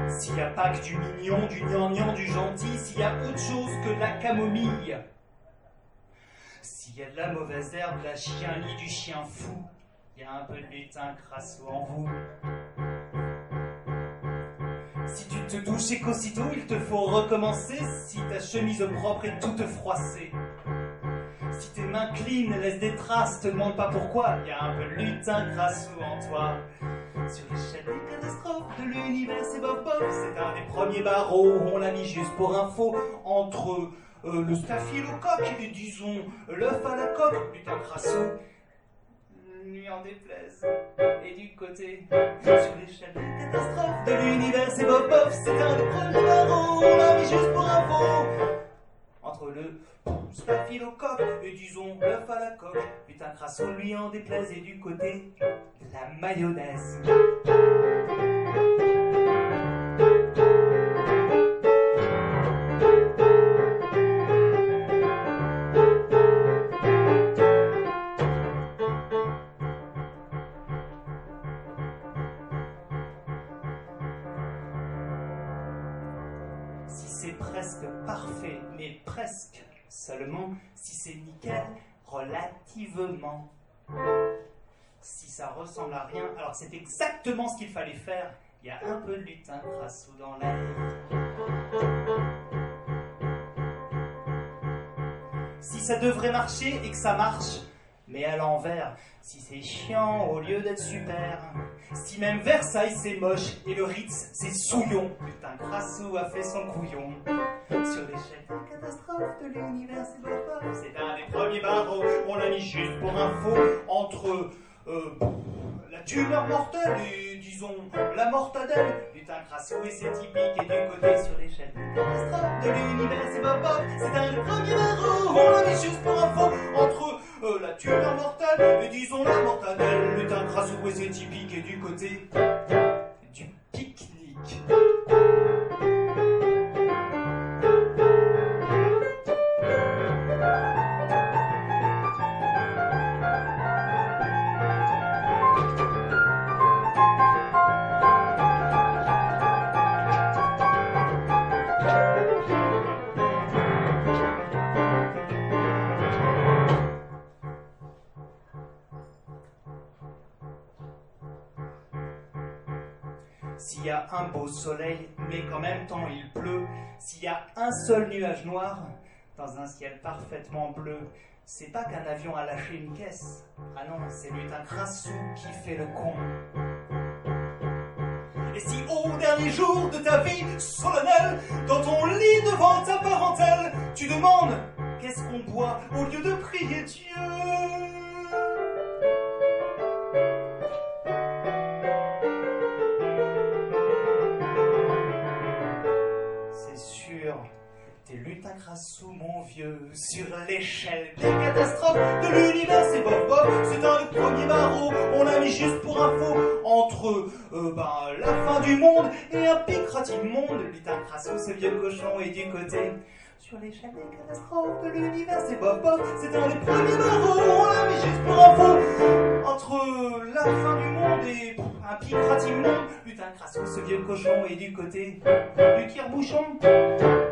S'il n'y a pas que du mignon, du gnangnan, du gentil, s'il y a autre chose que de la camomille, s'il y a de la mauvaise herbe, de la chien-lit, du chien fou, il y a un peu de lutin crasseux en vous. Si tu te douches et qu'aussitôt il te faut recommencer, si ta chemise propre est toute froissée, si tes mains clean laissent des traces, te demande pas pourquoi, il y a un peu de lutin crasseux en toi. Sur l'échelle des catastrophes de l'univers, c'est bof bof, c'est un des premiers barreaux, on l'a mis juste pour info, entre le staphylocoque et disons l'œuf à la coque, lutin crasseux, lui en déplaise, et du côté, sur l'échelle des catastrophes de l'univers, c'est bof bof, c'est un des premiers barreaux, on l'a mis juste pour info, entre le staphylocoque et disons l'œuf à la coque, putain crasseux lui en déplaise, et du côté, la mayonnaise. Si c'est presque parfait, mais presque seulement, si c'est nickel, relativement. Si ça ressemble à rien, alors c'est exactement ce qu'il fallait faire. Il y a un peu de lutin crasseux dans l'air. Si ça devrait marcher et que ça marche, mais à l'envers, si c'est chiant au lieu d'être super, si même Versailles c'est moche et le Ritz c'est souillon, lutin crasseux a fait son couillon. Sur l'échelle des catastrophes de l'univers, c'est bof bof, c'est un des premiers barreaux, on l'a mis juste pour info, entre la tumeur mortelle et disons la mortadelle, lutin crasseux et c'est typique, et du côté sur l'échelle des catastrophes de l'univers, c'est bof bof, c'est un des premiers barreaux, on l'a mis juste pour info, entre la tumeur mortelle et disons la mortadelle, lutin crasseux et c'est typique, et du côté du pique-nique. S'il y a un beau soleil, mais qu'en même temps il pleut, s'il y a un seul nuage noir dans un ciel parfaitement bleu, c'est pas qu'un avion a lâché une caisse. Ah non, c'est lutin crasseux qui fait le con. Et si au dernier jour de ta vie solennelle, dans ton lit devant ta parentèle, tu demandes qu'est-ce qu'on boit au lieu de prier Dieu, t'es lutin crasseux, mon vieux, sur l'échelle des catastrophes de l'univers, c'est bof bof, c'est un des premiers barreaux, on l'a mis juste pour info, entre la fin du monde et un pic monde, lutin crasseux, ce vieux cochon, et du côté, sur l'échelle des catastrophes de l'univers, c'est bof bof, c'est un des premiers barreaux, on l'a mis juste pour info, entre la fin du monde et un pic monde, lutin crasseux, ce vieux cochon, et du côté du tire-bouchon.